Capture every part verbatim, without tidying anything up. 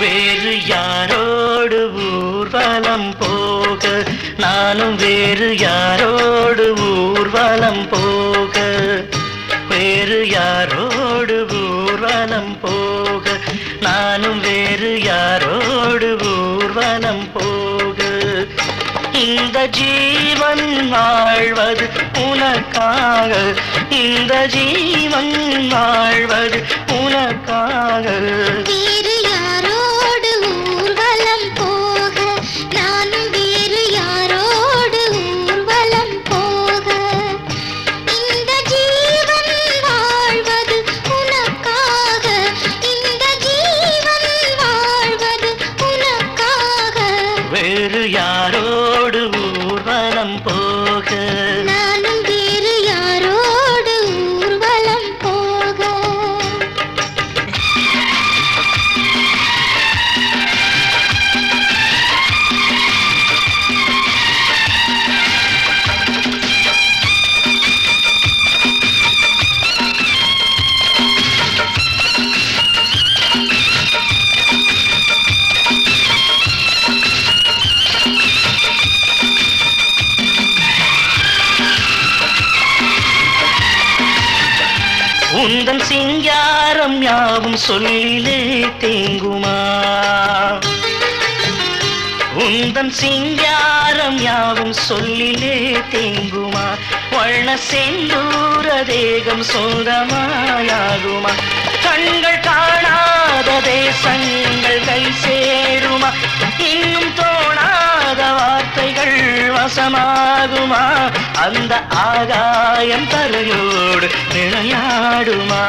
வேறு யாரோடு ஊர்வலம் போக, நானும் வேறு யாரோடு ஊர்வலம் போக, வேறு யாரோடு ஊர்வலம் போக, நானும் வேறு யாரோடு ஊர்வலம் போக. இந்த ஜீவன் வாழ்வது உனக்காக, இந்த ஜீவன் வாழ்வது உனக்காக. வேறு யாரோடு ஊர்வலம் போக, நானும் வேறு யாரோடு ஊர்வலம் போக. இந்த ஜீவன் வாழ்வது உனக்காக, இந்த ஜீவன் வாழ்வது உனக்காக. வேறு யாரோடு ஊர்வலம் போக, நானும் வேறு யாரோடு ஊர்வலம் போக. உந்தன் சிங்காரம் யாவும் சொல்லிலே தேங்குமா, உந்தன் சிங்காரம் யாவும் சொல்லிலே தேங்குமா. வண்ண செந்தூர தேகம் சொந்தமாயாகுமா, கண்கள் காணாத தேசங்கள் கை சேருமா, இன்னும் தோணாத வார்த்தைகள் வசமாகுமா. அந்த ஆகாயம் தரையோடு விளையாடுமா.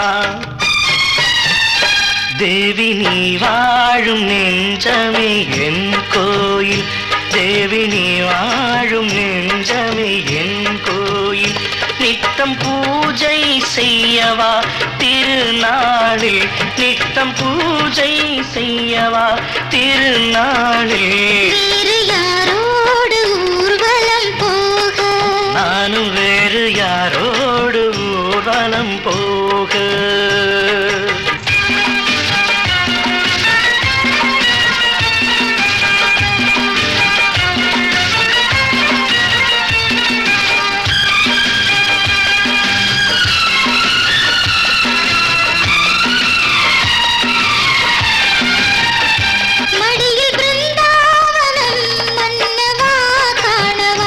தேவி நீ வாழும் நெஞ்சமே என் கோயில், தேவி நீ வாழும் நெஞ்சமே என் கோயில். நித்தம் பூஜை செய்யவா திருநாளில், நித்தம் பூஜை செய்யவா திருநாளில். வேறு யாரோடு ஊர்வலம் போக, நானும் வேறு யாரோடு ஊர்வலம் போக. மடியில் பிருந்தாவனம் மன்னவா காணவா,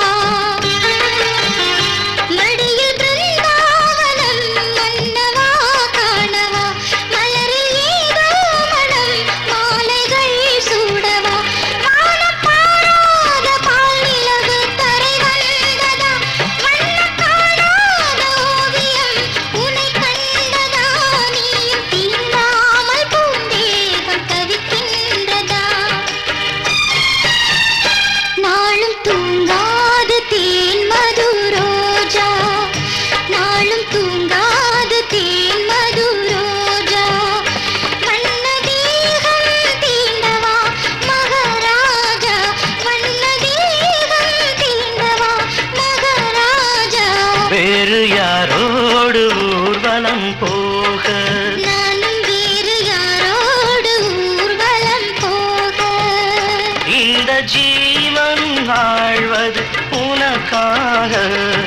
மடியில் பிருந்தாவனம் மன்னவா காணவா. மலரில் ஏதோ மனம் மாலைகள் சூடவா, வானம் பாராத பால் நிலவு தரை வந்ததா. வண்ணம் காணாத ஓவியம் உனை கண்டதா, நீயும் தீண்டாமல் பூந்தேகம் தவிக்கின்றதா. நாளும் தூங்காது தேன் மது ரோஜா, நாளும் தூங்காது தேன் மது ரோஜா. வண்ண தேகம் தீண்டவா மகாராஜா, வண்ண தேகம் தீண்டவா மகாராஜா. வேறு யாரோடு ஊர்வலம் போக, நானும் வேறு யாரோடு ஊர்வலம் போக. இந்த ஜீவன் வாழ்வது உனக்காக.